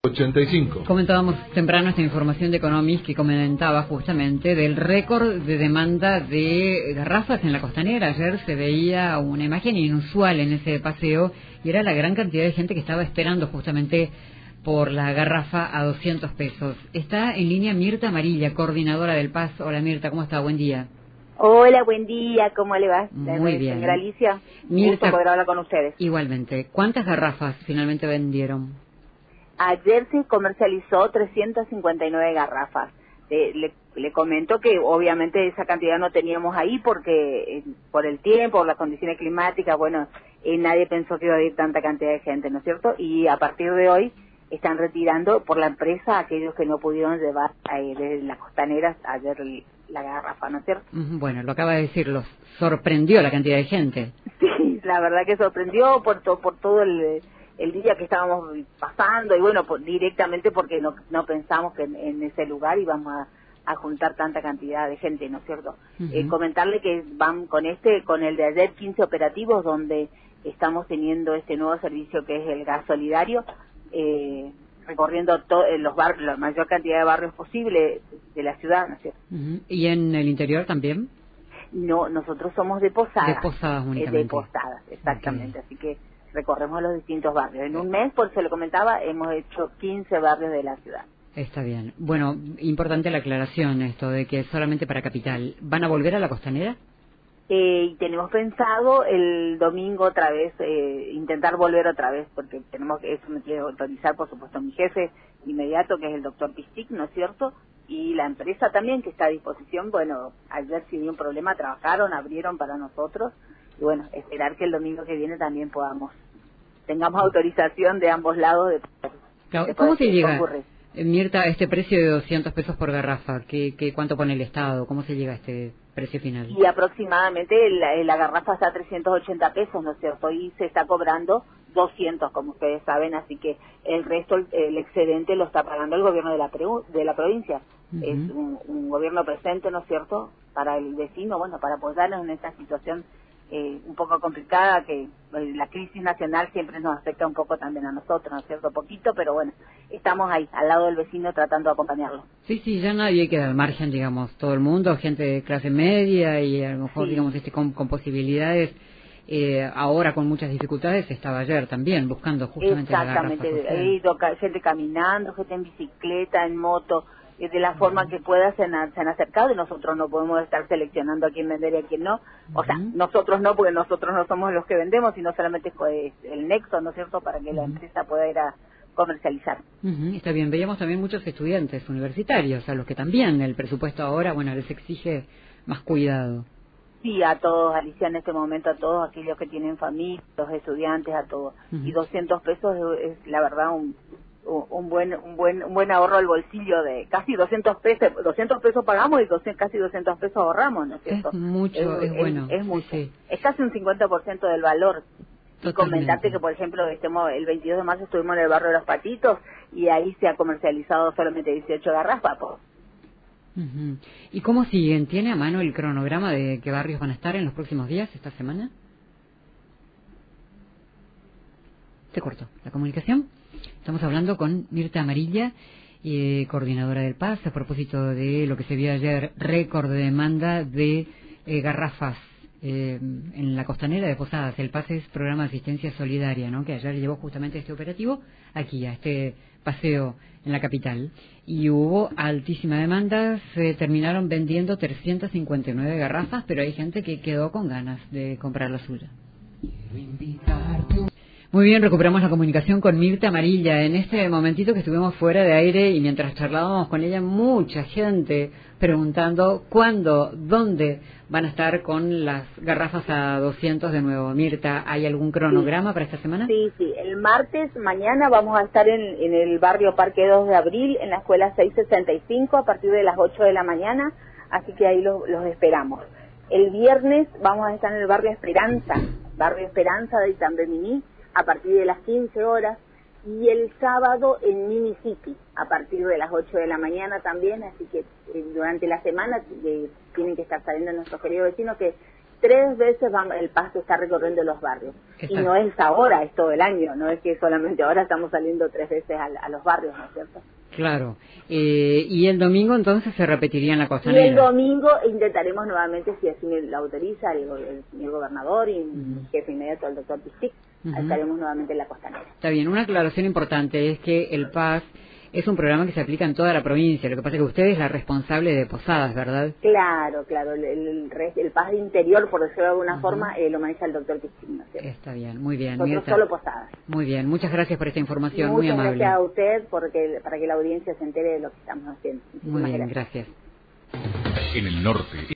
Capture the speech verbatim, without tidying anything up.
ochenta y cinco. Comentábamos temprano esta información de Economist que comentaba justamente del récord de demanda de garrafas en la Costanera. Ayer se veía una imagen inusual en ese paseo y era la gran cantidad de gente que estaba esperando justamente por la garrafa a doscientos pesos. Está en línea Mirta Amarilla, coordinadora del P A S. Hola Mirta, ¿cómo está? Buen día. Hola, buen día, ¿cómo le va? Muy bien. Señora Alicia, Mirta, gusto poder hablar con ustedes. Igualmente. ¿Cuántas garrafas finalmente vendieron? Ayer se comercializó trescientas cincuenta y nueve garrafas. Eh, le, le comento que obviamente esa cantidad no teníamos ahí porque eh, por el tiempo, por las condiciones climáticas, bueno, eh, nadie pensó que iba a ir tanta cantidad de gente, ¿no es cierto? Y a partir de hoy están retirando por la empresa a aquellos que no pudieron llevar eh, desde las costaneras ayer la garrafa, ¿no es cierto? Bueno, lo acaba de decir, los sorprendió la cantidad de gente. Sí, la verdad que sorprendió por, to, por todo el, el día que estábamos pasando y bueno, por, directamente porque no, no pensamos que en, en ese lugar íbamos a, a juntar tanta cantidad de gente, ¿no es cierto? Uh-huh. eh, comentarle que van con este, con el de ayer quince operativos donde estamos teniendo este nuevo servicio que es el gas solidario, eh, recorriendo to, eh, los barrios, la mayor cantidad de barrios posible de la ciudad, ¿no es cierto? Uh-huh. ¿Y en el interior también? No, nosotros somos de Posadas. De Posadas únicamente. Eh, de Posadas, exactamente, okay. Así que recorremos los distintos barrios. En un sí. mes, por eso le comentaba, hemos hecho quince barrios de la ciudad. Está bien. Bueno, importante la aclaración esto de que solamente para Capital. ¿Van a volver a la Costanera? Eh, y tenemos pensado el domingo otra vez, eh, intentar volver otra vez, porque tenemos que, eso me quiere autorizar, por supuesto, mi jefe inmediato, que es el doctor Pistic, ¿no es cierto? Y la empresa también, que está a disposición. Bueno, ayer si hubo un problema, trabajaron, abrieron para nosotros, y bueno, esperar que el domingo que viene también podamos, tengamos autorización de ambos lados. De, claro, de ¿Cómo se llega, ocurre. Mirta, a este precio de doscientos pesos por garrafa? ¿Qué, qué, ¿Cuánto pone el Estado? ¿Cómo se llega a este precio final? Y aproximadamente la, la garrafa está a trescientos ochenta pesos, ¿no es cierto? Y se está cobrando doscientos, como ustedes saben, así que el resto, el, el excedente lo está pagando el gobierno de la, de la provincia. Uh-huh. Es un, un gobierno presente, ¿no es cierto?, para el vecino, bueno, para apoyarnos en esta situación eh, un poco complicada, que eh, la crisis nacional siempre nos afecta un poco también a nosotros, ¿no es cierto?, poquito, pero bueno, estamos ahí, al lado del vecino, tratando de acompañarlo. Sí, sí, ya nadie queda al margen, digamos, todo el mundo, gente de clase media y a lo mejor, sí. digamos, este con, con posibilidades. Eh, ahora con muchas dificultades, estaba ayer también buscando justamente la garrafa. Exactamente, he ido ca gente caminando, gente en bicicleta, en moto, eh, de la forma uh-huh. que pueda se han, se han acercado, y nosotros no podemos estar seleccionando a quién vender y a quién no. O uh-huh. sea, nosotros no, porque nosotros no somos los que vendemos, sino solamente pues, el nexo, ¿no es cierto?, para que uh-huh. la empresa pueda ir a comercializar. Uh-huh. Está bien, veíamos también muchos estudiantes universitarios, a los que también el presupuesto ahora, bueno, les exige más cuidado. Sí, a todos, Alicia, en este momento, a todos aquellos que tienen familia, los estudiantes, a todos. Uh-huh. Y doscientos pesos es, es la verdad, un, un buen un buen un buen ahorro al bolsillo de casi doscientos pesos. doscientos pesos pagamos y doscientos, casi doscientos pesos ahorramos, ¿no es cierto? Es mucho, es, es bueno. Es, es mucho. Sí, sí. Es casi un cincuenta por ciento del valor. Y comentarte que, por ejemplo, estemos, el veintidós de marzo estuvimos en el barrio de Los Patitos y ahí se ha comercializado solamente dieciocho garrafas, pues. Uh-huh. ¿Y cómo siguen? ¿Tiene a mano el cronograma de qué barrios van a estar en los próximos días, esta semana? Se cortó la comunicación. Estamos hablando con Mirta Amarilla, eh, coordinadora del P A S, a propósito de lo que se vio ayer, récord de demanda de eh, garrafas eh, en la Costanera de Posadas. El P A S es Programa de Asistencia Solidaria, ¿no?, que ayer llevó justamente este operativo aquí, a este paseo en la capital, y hubo altísima demanda. Se terminaron vendiendo trescientas cincuenta y nueve garrafas, pero hay gente que quedó con ganas de comprar la suya. Muy bien, recuperamos la comunicación con Mirta Amarilla. En este momentito que estuvimos fuera de aire y mientras charlábamos con ella, mucha gente preguntando cuándo, dónde van a estar con las garrafas a doscientos de nuevo. Mirta, ¿hay algún cronograma sí. para esta semana? Sí, sí. El martes, mañana, vamos a estar en, en el barrio Parque dos de abril, en la escuela seiscientos sesenta y cinco, a partir de las ocho de la mañana, así que ahí los, los esperamos. El viernes vamos a estar en el barrio Esperanza, barrio Esperanza de Itambemini, a partir de las quince horas, y el sábado en Mini City, a partir de las ocho de la mañana también, así que eh, durante la semana eh, tienen que estar saliendo nuestros queridos vecinos que tres veces vamos, el P A S está recorriendo los barrios. Exacto. Y no es ahora, es todo el año, no es que solamente ahora estamos saliendo tres veces a, a los barrios, ¿no es cierto? Claro. Eh, y el domingo entonces se repetiría en la costanera. Y el domingo intentaremos nuevamente, si así lo autoriza el, el, el gobernador y uh-huh. el jefe inmediato, el doctor Pistic, uh-huh. estaremos nuevamente en la costanera. Está bien, una aclaración importante es que el P A S es un programa que se aplica en toda la provincia, lo que pasa es que usted es la responsable de Posadas, ¿verdad? Claro, claro, el, el, el P A S de interior, por decirlo de alguna uh-huh. forma, eh, lo maneja el doctor Pistic, ¿no? Está bien, muy bien. Nosotros solo Posadas. Muy bien, muchas gracias por esta información, Muchas muy amable. Muchas gracias a usted porque, para que la audiencia se entere de lo que estamos haciendo. Muchísimas muy bien, gracias. gracias. En el norte.